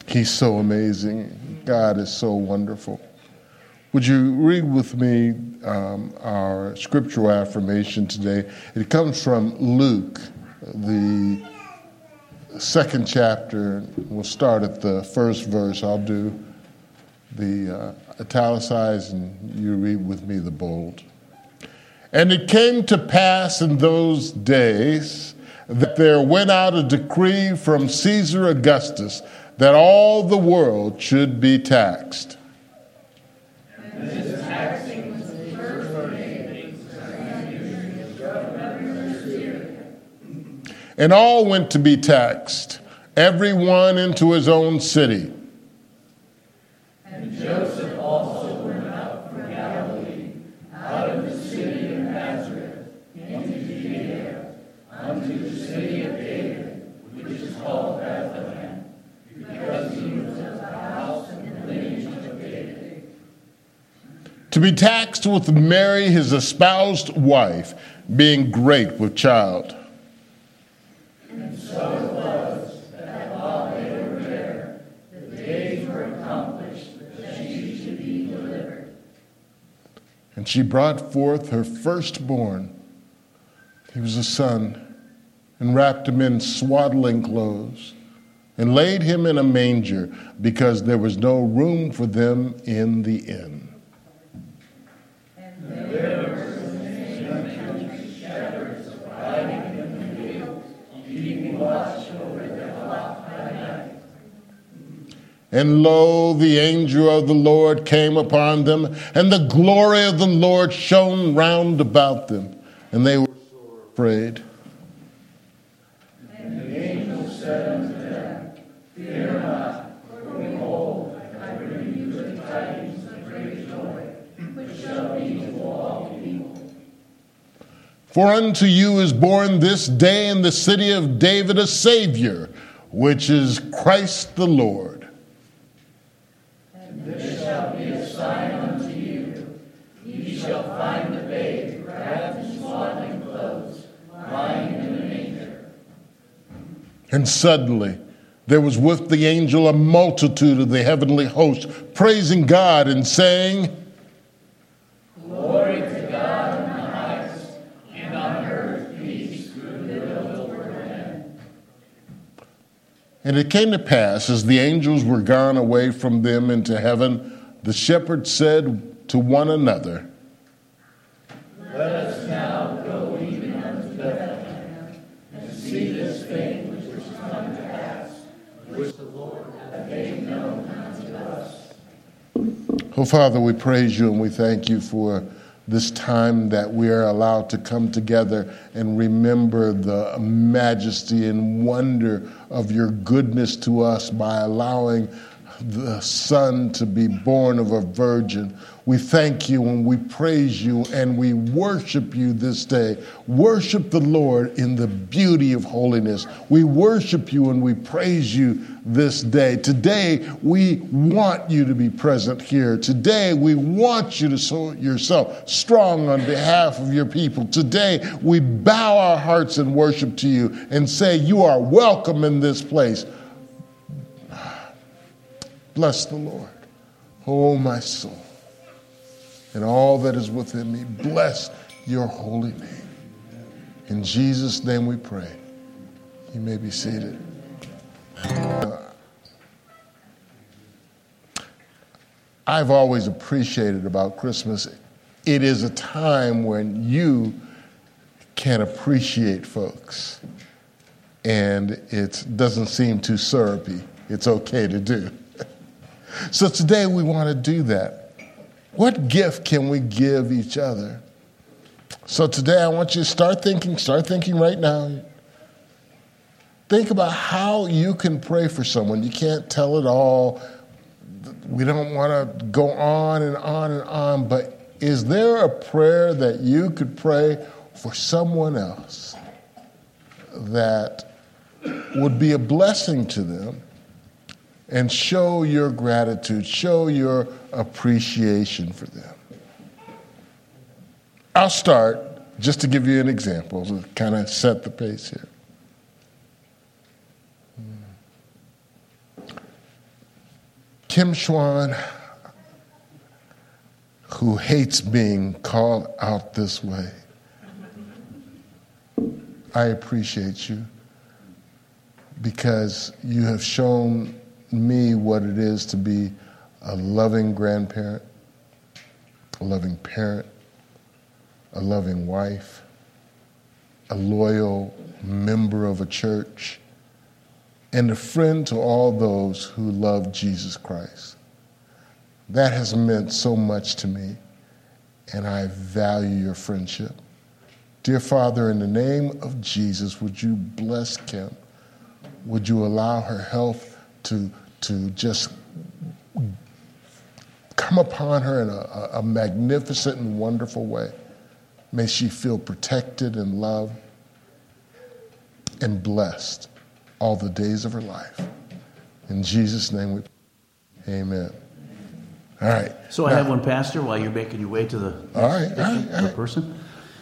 He's so amazing. God is so wonderful. Would you read with me our scriptural affirmation today? It comes from Luke, the second chapter. We'll start at the first verse. I'll do the italicized and you read with me the bold. And it came to pass in those days that there went out a decree from Caesar Augustus that all the world should be taxed. And this taxing was the first and all went to be taxed, every one into his own city. And Joseph also went up from Galilee, out of the city of Nazareth, into Judea, unto the city of David, which is called Bethlehem, because he was of the house and lineage of David. To be taxed with Mary, his espoused wife, being great with child. And so it was that while they were there, the days were accomplished that she should be delivered. And she brought forth her firstborn. He was a son, and wrapped him in swaddling clothes, and laid him in a manger, because there was no room for them in the inn. And there were some shepherds abiding in the fields, keeping watch over their flock by night. And lo, the angel of the Lord came upon them, and the glory of the Lord shone round about them, and they were sore afraid. And the angel said unto them, Fear not, for behold, I bring you good tidings of great joy, which shall be to all people. For unto you is born this day in the city of David a Savior, which is Christ the Lord. And this shall be a sign unto you. Ye shall find the babe wrapped in swaddling clothes, lying in a manger. And suddenly there was with the angel a multitude of the heavenly host, praising God and saying, Glory to God in the highest, and on earth peace, goodwill toward men. And it came to pass, as the angels were gone away from them into heaven, the shepherds said to one another, Let us now go even unto Bethlehem, and see this thing which is come to pass, which the Lord hath made known unto us. Oh, Father, we praise you and we thank you for this time that we are allowed to come together and remember the majesty and wonder of your goodness to us by allowing the Son to be born of a virgin. We thank you and we praise you and we worship you this day. Worship the Lord in the beauty of holiness. We worship you and we praise you this day. Today, we want you to be present here. Today, we want you to show yourself strong on behalf of your people. Today, we bow our hearts in worship to you and say, you are welcome in this place. Bless the Lord, oh my soul, and all that is within me. Bless your holy name. In Jesus' name we pray. You may be seated. I've always appreciated about Christmas, it is a time when you can appreciate folks, and it doesn't seem too syrupy. It's okay to do. So today we want to do that. What gift can we give each other? So today I want you to start thinking right now. Think about how you can pray for someone. You can't tell it all. We don't want to go on and on and on, but is there a prayer that you could pray for someone else that would be a blessing to them? And show your gratitude, show your appreciation for them. I'll start just to give you an example to kind of set the pace here. Kim Schwan, who hates being called out this way, I appreciate you because you have shown me what it is to be a loving grandparent, a loving parent, a loving wife, a loyal member of a church, and a friend to all those who love Jesus Christ. That has meant so much to me, and I value your friendship. Dear Father, in the name of Jesus, would you bless Kim? Would you allow her health to just come upon her in a magnificent and wonderful way? May she feel protected and loved and blessed all the days of her life. In Jesus' name we pray. Amen. All right. So I have one, Pastor, while you're making your way to the next person.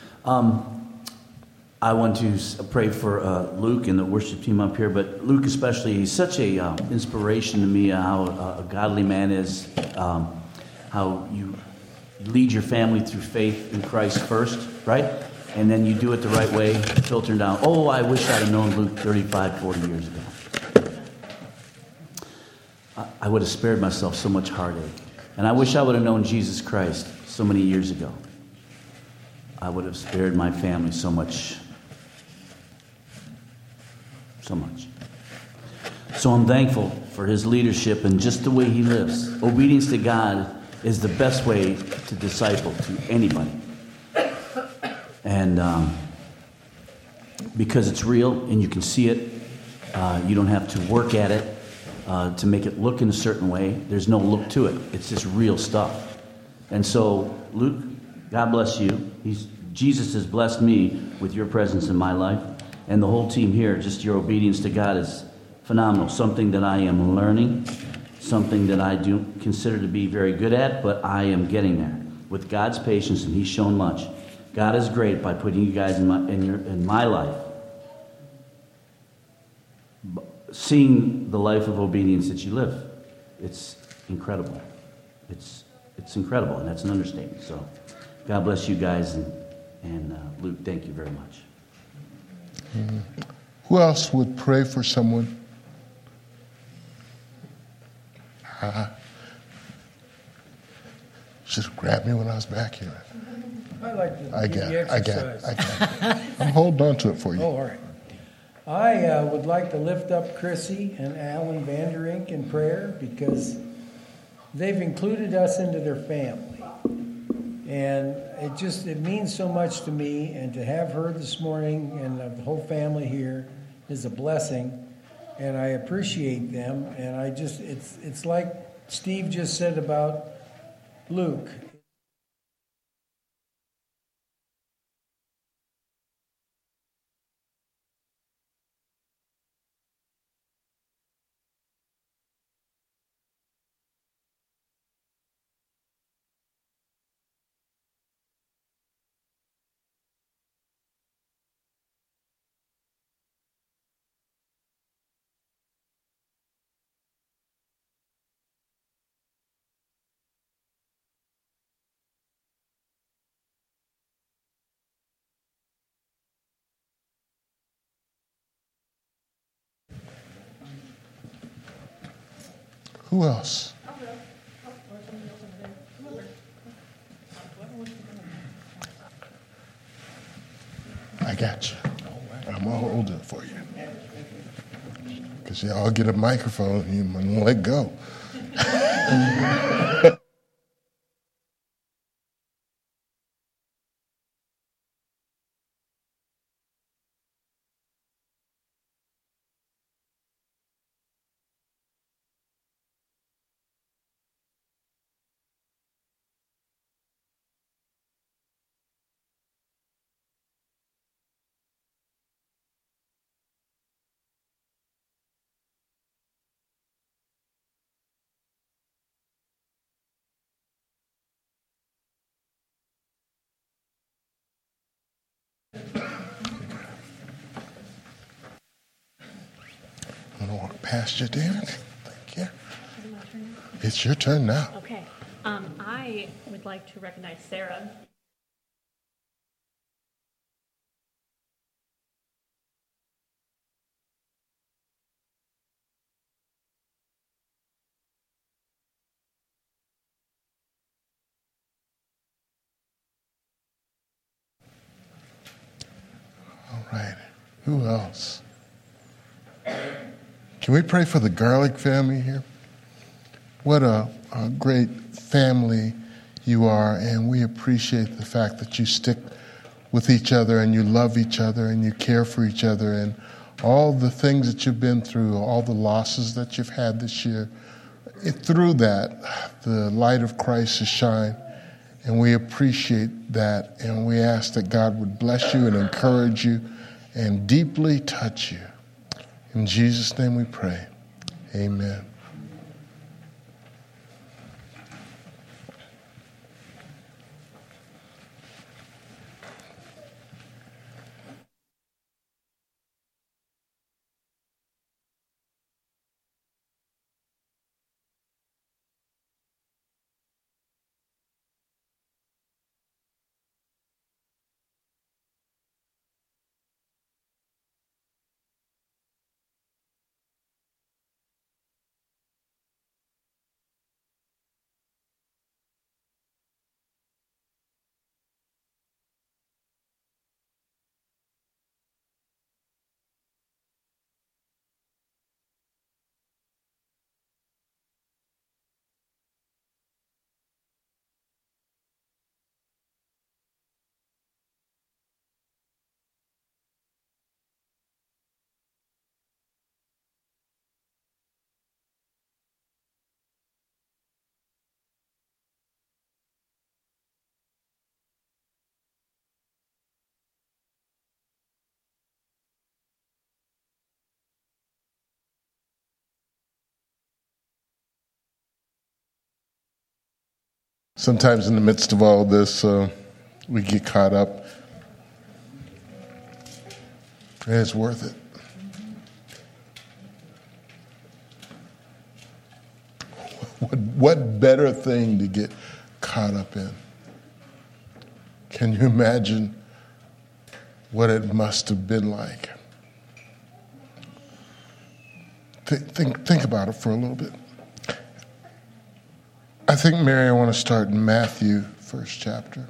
I want to pray for Luke and the worship team up here, but Luke especially, he's such a inspiration to me, how a godly man is, how you lead your family through faith in Christ first, right? And then you do it the right way, filtering down. Oh, I wish I'd have known Luke 35, 40 years ago. I would have spared myself so much heartache. And I wish I would have known Jesus Christ so many years ago. I would have spared my family so much. So I'm thankful for his leadership and just the way he lives. Obedience to God is the best way to disciple to anybody. And because it's real and you can see it, you don't have to work at it to make it look in a certain way. There's no look to it. It's just real stuff. And so, Luke, God bless you. Jesus has blessed me with your presence in my life. And the whole team here, just your obedience to God is phenomenal. Something that I am learning, something that I do consider to be very good at, but I am getting there. With God's patience, and he's shown much. God is great by putting you guys in my life. Seeing the life of obedience that you live, it's incredible. It's incredible, and that's an understatement. So, God bless you guys, and Luke, thank you very much. Mm-hmm. Who else would pray for someone? Should have grabbed me when I was back here. I like to give you exercise. I got it. I'm holding on to it for you. Oh, all right. I would like to lift up Chrissy and Alan Vanderink in prayer because they've included us into their family. And it means so much to me, and to have her this morning and the whole family here is a blessing, and I appreciate them. And it's like Steve just said about Luke. Who else? I got you. I'm going to hold it for you. Because y'all get a microphone and you're going to let go. I don't want to pass you, David. Thank here. Is it my turn now? It's your turn now. Okay. I would like to recognize Sarah. All right. Who else? Can we pray for the Garlic family here? What a great family you are, and we appreciate the fact that you stick with each other and you love each other and you care for each other, and all the things that you've been through, all the losses that you've had this year. Through that, the light of Christ has shined, and we appreciate that, and we ask that God would bless you and encourage you and deeply touch you. In Jesus' name we pray. Amen. Sometimes in the midst of all this, we get caught up. And it's worth it. What better thing to get caught up in? Can you imagine what it must have been like? Think about it for a little bit. I think, Mary, I want to start in Matthew, first chapter.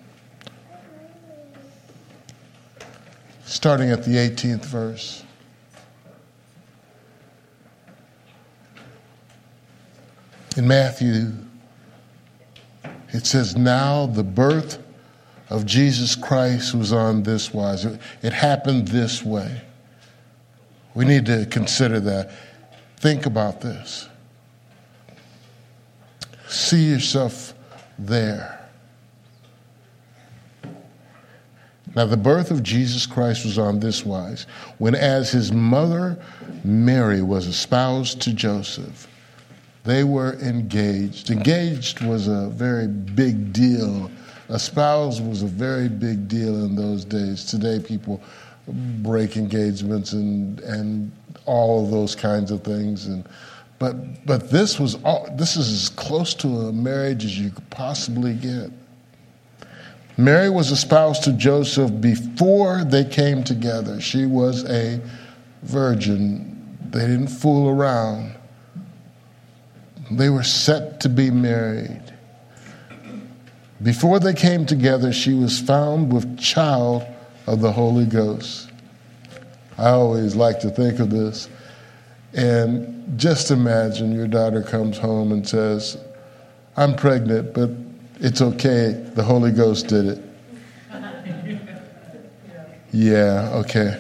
Starting at the 18th verse. In Matthew, it says, now the birth of Jesus Christ was on this wise. It happened this way. We need to consider that. Think about this. See yourself there. Now, the birth of Jesus Christ was on this wise, when as his mother Mary was espoused to Joseph, they were engaged. Engaged was a very big deal. Espoused was a very big deal in those days. Today, people break engagements and all of those kinds of things. But this is as close to a marriage as you could possibly get. Mary was espoused to Joseph before they came together. She was a virgin. They didn't fool around. They were set to be married. Before they came together, she was found with child of the Holy Ghost. I always like to think of this. And just imagine your daughter comes home and says, I'm pregnant, but it's okay. The Holy Ghost did it. Yeah, okay.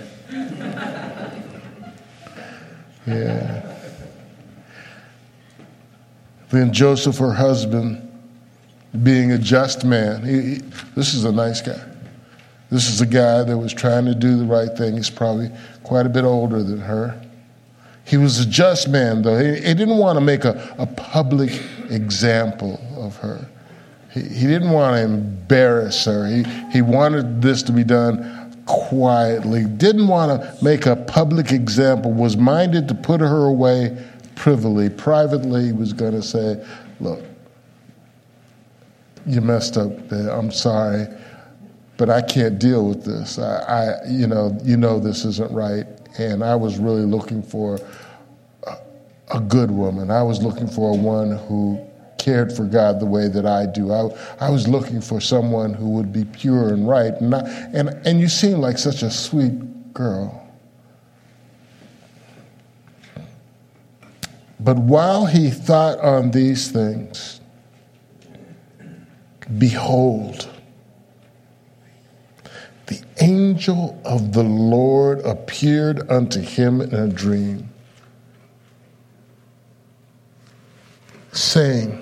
Yeah. Then Joseph, her husband, being a just man, this is a nice guy. This is a guy that was trying to do the right thing. He's probably quite a bit older than her. He was a just man, though. He didn't want to make a public example of her. He didn't want to embarrass her. He wanted this to be done quietly. Didn't want to make a public example. Was minded to put her away privily, privately was going to say, look, you messed up there. I'm sorry, but I can't deal with this. You know this isn't right. And I was really looking for a good woman. I was looking for one who cared for God the way that I do. I was looking for someone who would be pure and right. And you seem like such a sweet girl. But while he thought on these things, behold, the angel of the Lord appeared unto him in a dream, saying,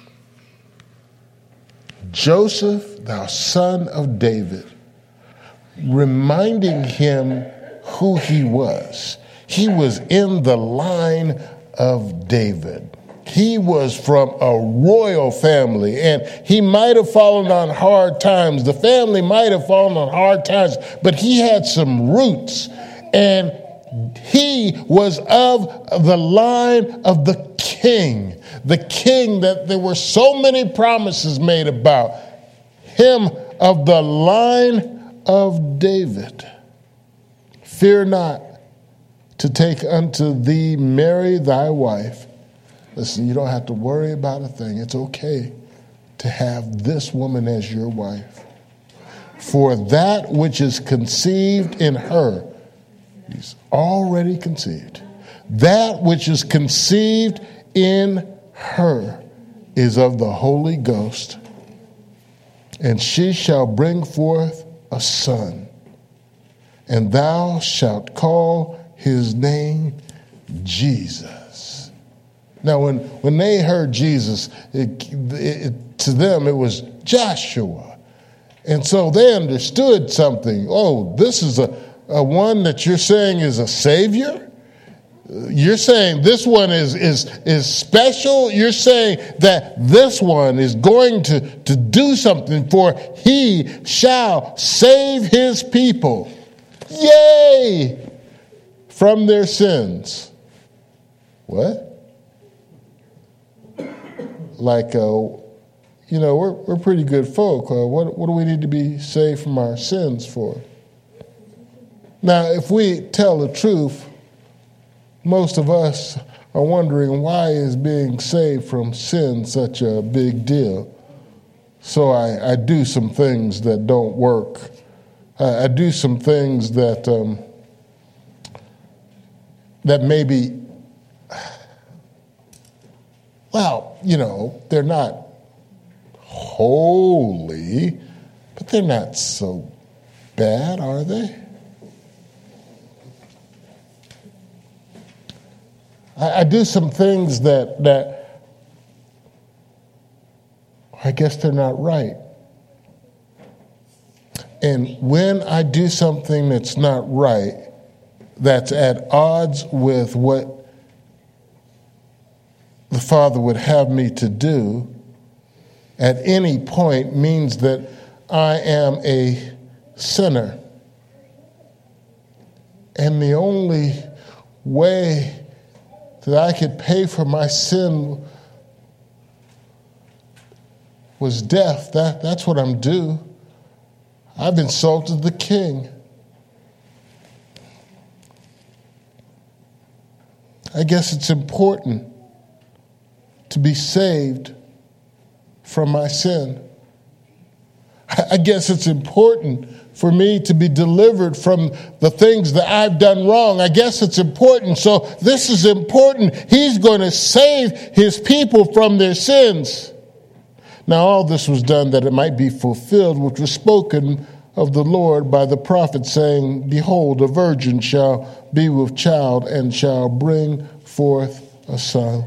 Joseph, thou son of David, reminding him who he was. He was in the line of David. He was from a royal family, and he might have fallen on hard times. The family might have fallen on hard times, but he had some roots, and he was of the line of the king that there were so many promises made about him, of the line of David. Fear not to take unto thee Mary thy wife. Listen, you don't have to worry about a thing. It's okay to have this woman as your wife. For that which is conceived in her, he's already conceived. That which is conceived in her is of the Holy Ghost, and she shall bring forth a son, and thou shalt call his name Jesus. Now, when they heard Jesus, to them it was Joshua. And so they understood something. Oh, this is a one that you're saying is a savior? You're saying this one is special? You're saying that this one is going to do something, for he shall save his people. Yay! From their sins. What? Like, we're pretty good folk. What do we need to be saved from our sins for? Now, if we tell the truth, most of us are wondering, why is being saved from sin such a big deal? So I do some things that don't work. I do some things that maybe, they're not holy, but they're not so bad, are they? I do some things that I guess they're not right. And when I do something that's not right, that's at odds with what the Father would have me to do, at any point means that I am a sinner. And the only way that I could pay for my sin was death. That's what I'm due. I've insulted the King. I guess it's important to be saved from my sin. I guess it's important for me to be delivered from the things that I've done wrong. I guess it's important. So this is important. He's going to save his people from their sins. Now all this was done that it might be fulfilled, which was spoken of the Lord by the prophet, saying, Behold, a virgin shall be with child and shall bring forth a son.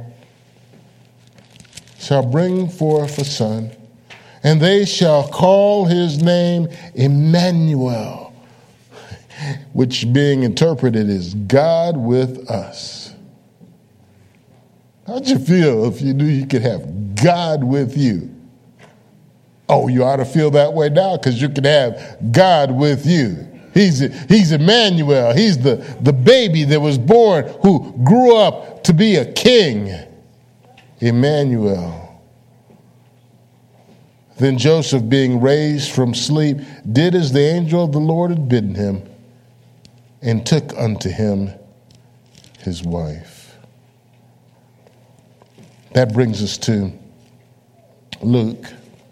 Shall bring forth a son. And they shall call his name Emmanuel, which being interpreted is God with us. How'd you feel if you knew you could have God with you? Oh, you ought to feel that way now, because you can have God with you. He's Emmanuel. He's the baby that was born who grew up to be a king. Emmanuel. Then Joseph, being raised from sleep, did as the angel of the Lord had bidden him, and took unto him his wife. That brings us to Luke.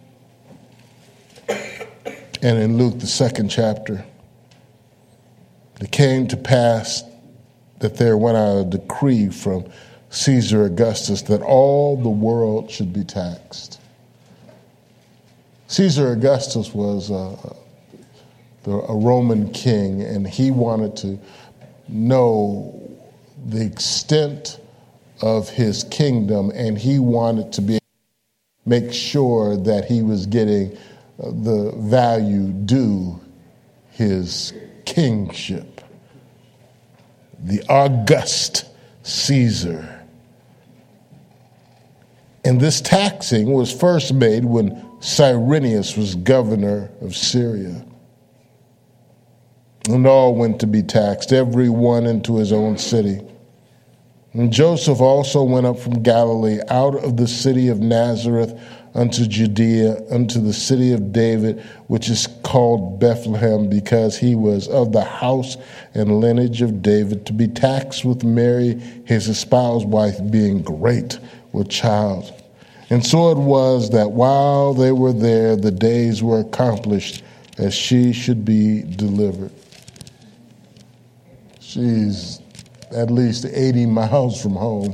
And in Luke, the 2nd chapter, it came to pass that there went out a decree from Caesar Augustus that all the world should be taxed. Caesar Augustus was a Roman king, and he wanted to know the extent of his kingdom, and he wanted to make sure that he was getting the value due his kingship. The august Caesar. And this taxing was first made when Cyrenius was governor of Syria. And all went to be taxed, every one into his own city. And Joseph also went up from Galilee out of the city of Nazareth unto Judea, unto the city of David, which is called Bethlehem, because he was of the house and lineage of David, to be taxed with Mary, his espoused wife, being great with child. And so it was that while they were there, the days were accomplished as she should be delivered. She's at least 80 miles from home,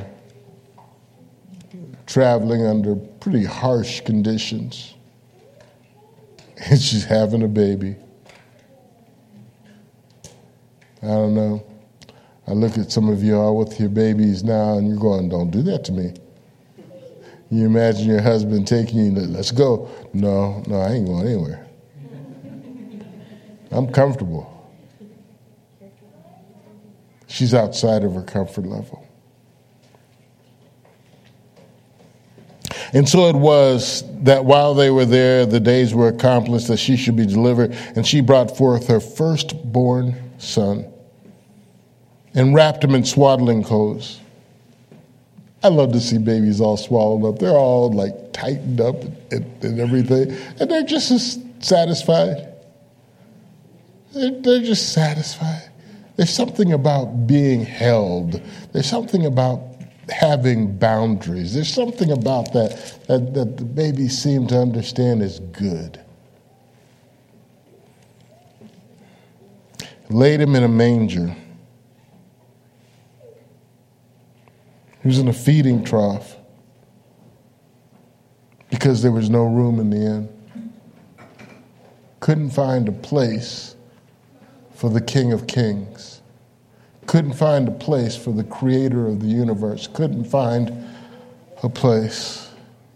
traveling under pretty harsh conditions. And she's having a baby. I don't know. I look at some of y'all with your babies now, and you're going, don't do that to me. You imagine your husband taking you, let's go. No, I ain't going anywhere. I'm comfortable. She's outside of her comfort level. And so it was that while they were there, the days were accomplished that she should be delivered, and she brought forth her firstborn son and wrapped him in swaddling clothes. I love to see babies all swallowed up. They're all like tightened up and everything, and they're just as satisfied. They're just satisfied. There's something about being held. There's something about having boundaries. There's something about that the babies seem to understand is good. Laid him in a manger. He was in a feeding trough because there was no room in the inn. Couldn't find a place for the King of Kings. Couldn't find a place for the creator of the universe. Couldn't find a place.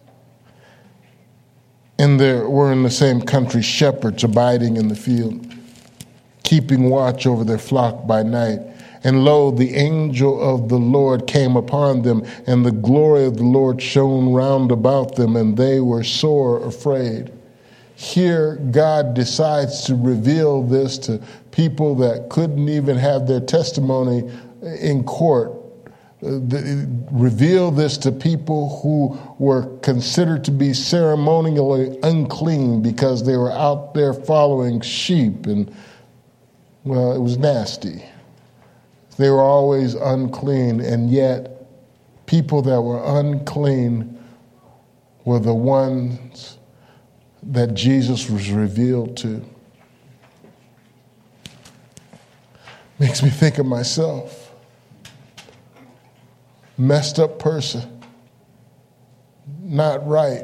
And there were in the same country shepherds abiding in the field, keeping watch over their flock by night. And lo, the angel of the Lord came upon them, and the glory of the Lord shone round about them, and they were sore afraid. Here, God decides to reveal this to people that couldn't even have their testimony in court. Reveal this to people who were considered to be ceremonially unclean because they were out there following sheep, and, well, it was nasty. They were always unclean, and yet people that were unclean were the ones that Jesus was revealed to. Makes me think of myself. Messed up person. Not right.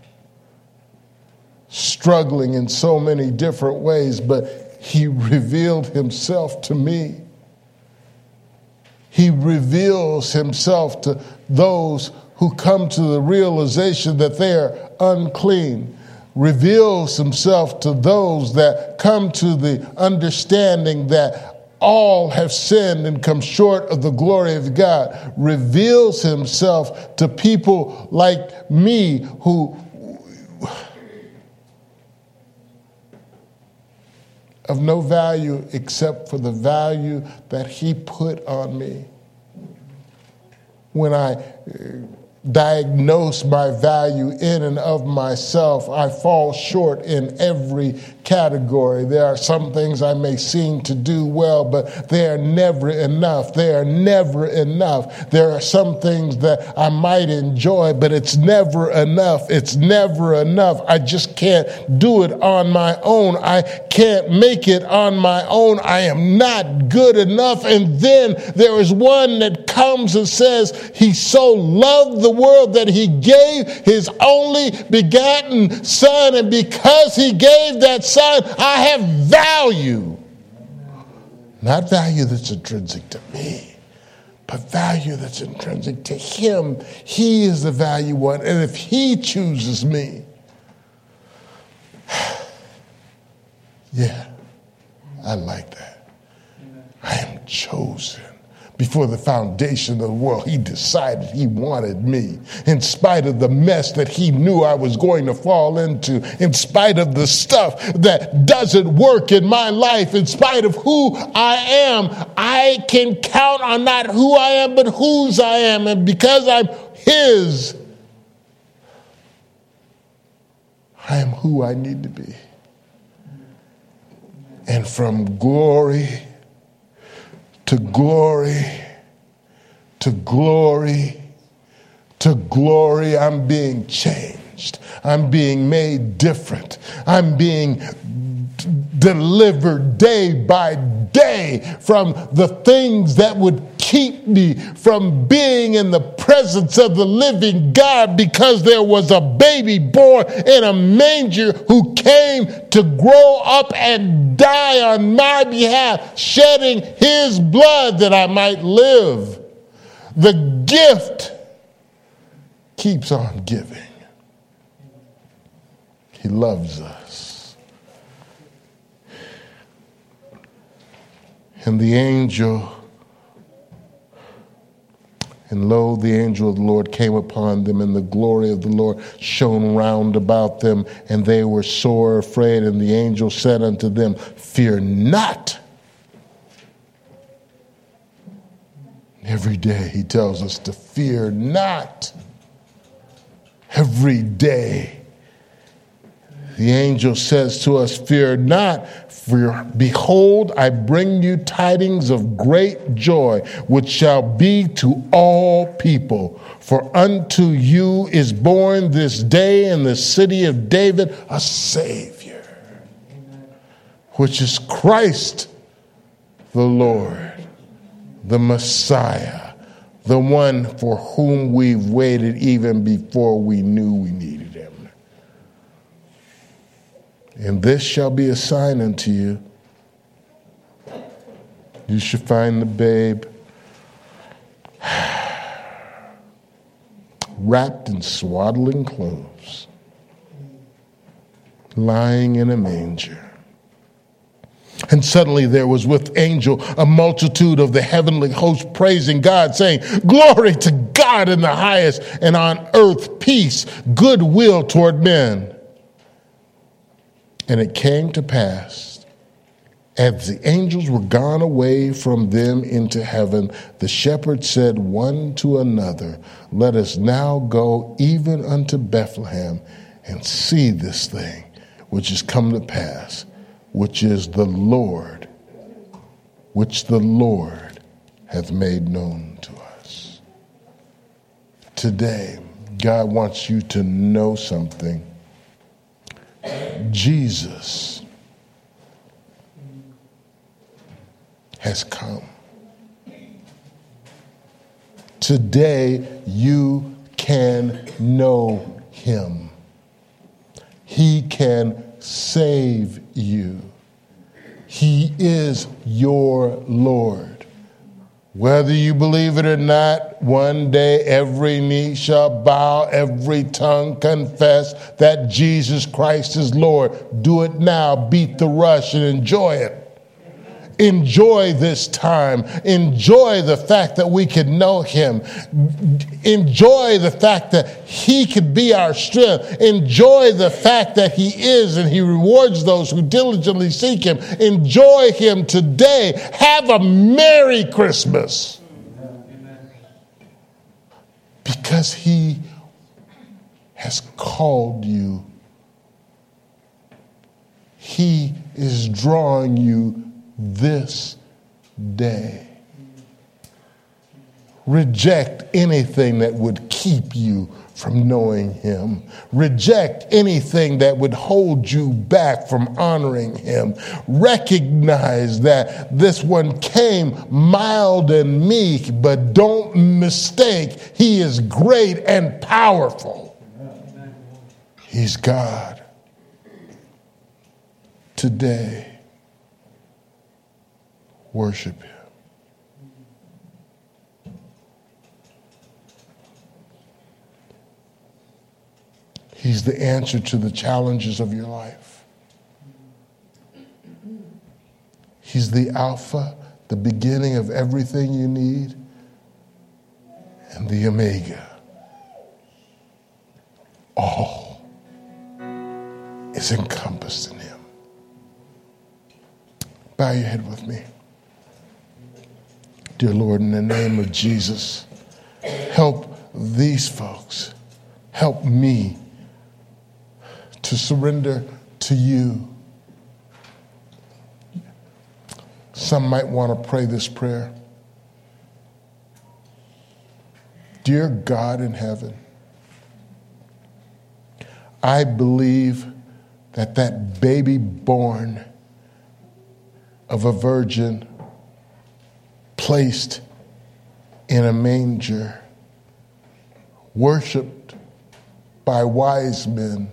Struggling in so many different ways, but he revealed himself to me. He reveals himself to those who come to the realization that they are unclean. Reveals himself to those that come to the understanding that all have sinned and come short of the glory of God. Reveals himself to people like me who of no value except for the value that he put on me. When I diagnose my value in and of myself, I fall short in every category. There are some things I may seem to do well, but they are never enough. They are never enough. There are some things that I might enjoy, but it's never enough. It's never enough. I just can't do it on my own. I can't make it on my own. I am not good enough. And then there is one that comes and says, he so loved the world that he gave his only begotten son. And because he gave that son, I have value. Not value that's intrinsic to me, but value that's intrinsic to him. He is the value one. And if he chooses me, yeah, I like that. I am chosen. Before the foundation of the world, he decided he wanted me. In spite of the mess that he knew I was going to fall into, in spite of the stuff that doesn't work in my life, in spite of who I am, I can count on not who I am, but whose I am. And because I'm his, I am who I need to be. And from glory to glory, to glory, to glory, I'm being changed. I'm being made different. I'm being delivered day by day from the things that would keep me from being in the presence of the living God, because there was a baby born in a manger who came to grow up and die on my behalf, shedding his blood that I might live. The gift keeps on giving. He loves us. And the angel, and lo, the angel of the Lord came upon them, and the glory of the Lord shone round about them, and they were sore afraid. And the angel said unto them, fear not. Every day he tells us to fear not. Every day. The angel says to us, fear not, for behold, I bring you tidings of great joy, which shall be to all people. For unto you is born this day in the city of David a Savior, which is Christ the Lord, the Messiah, the one for whom we've waited even before we knew we needed him. And this shall be a sign unto you. You shall find the babe wrapped in swaddling clothes, lying in a manger. And suddenly there was with angel a multitude of the heavenly host praising God, saying, glory to God in the highest, and on earth peace, goodwill toward men. And it came to pass, as the angels were gone away from them into heaven, the shepherds said one to another, let us now go even unto Bethlehem and see this thing which is come to pass, which is the Lord, which the Lord hath made known to us. Today, God wants you to know something. Jesus has come. Today, you can know him. He can save you. He is your Lord. Whether you believe it or not, one day every knee shall bow, every tongue confess that Jesus Christ is Lord. Do it now. Beat the rush and enjoy it. enjoy this time. Enjoy the fact that we could know him. Enjoy the fact that he could be our strength. Enjoy the fact that he is and he rewards those who diligently seek him. Enjoy him today. Have a Merry Christmas. Because he has called you. He is drawing you this day. Reject anything that would keep you from knowing him. Reject anything that would hold you back from honoring him. Recognize that this one came mild and meek, but don't mistake, he is great and powerful. He's God. Today, worship him. He's the answer to the challenges of your life. He's the Alpha, the beginning of everything you need, and the Omega. All is encompassed in him. Bow your head with me. Dear Lord, in the name of Jesus, help these folks. Help me to surrender to you. Some might want to pray this prayer. Dear God in heaven, I believe that baby born of a virgin placed in a manger, worshiped by wise men,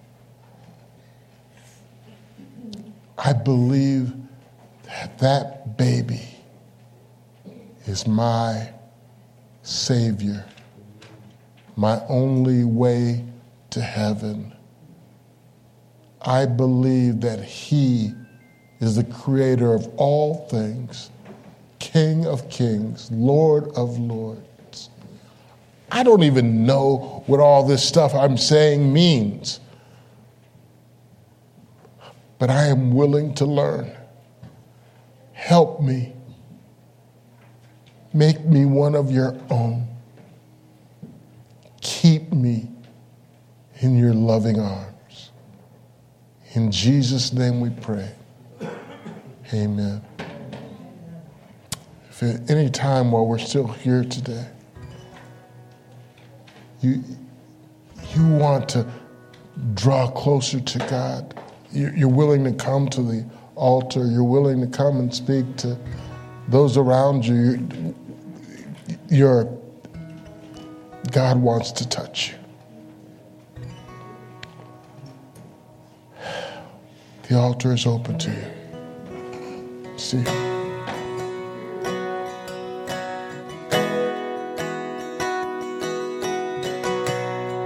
I believe that baby is my Savior, my only way to heaven. I believe that he is the creator of all things, King of kings, Lord of lords. I don't even know what all this stuff I'm saying means, but I am willing to learn. Help me. Make me one of your own. Keep me in your loving arms. In Jesus' name we pray. Amen. If at any time while we're still here today, you want to draw closer to God, you're willing to come to the altar, you're willing to come and speak to those around you, God wants to touch you. The altar is open to you. See you.